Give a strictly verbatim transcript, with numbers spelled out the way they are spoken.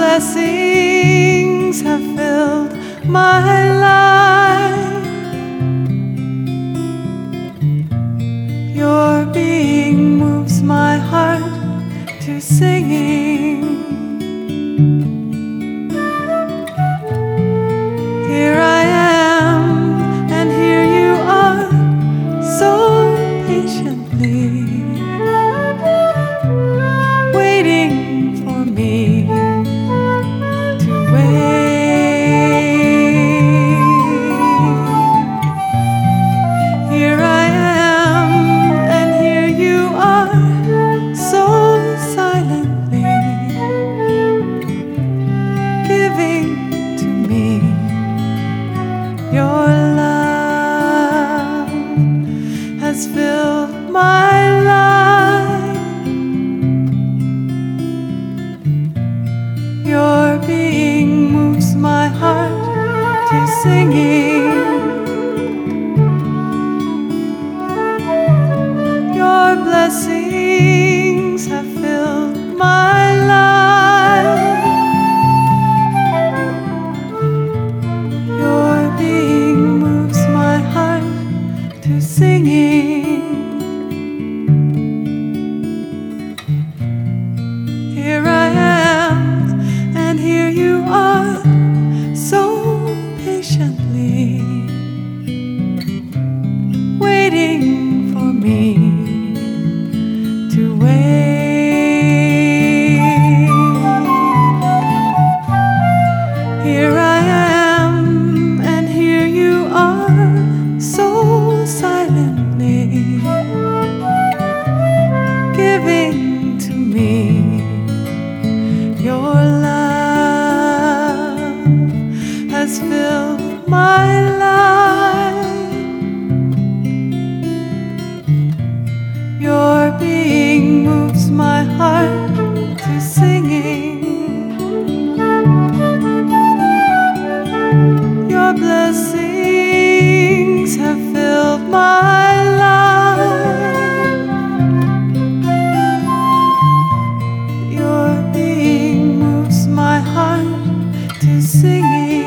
blessings have filled my life. Your being moves my heart to singing. Here I am, and here you are, so patiently waiting for me to wait. Here I am, and here you are, so silently giving to me your love has filled my life. Your being moves my heart to singing. Your blessings have filled my life. Your being moves my heart to singing. Here I am, and here you are, so patiently waiting for me to wait. Here I am, and here you are, so silently giving to me your love has filled my life. Your being moves my heart to singing. Your blessings have filled my life. Your being moves my heart to singing.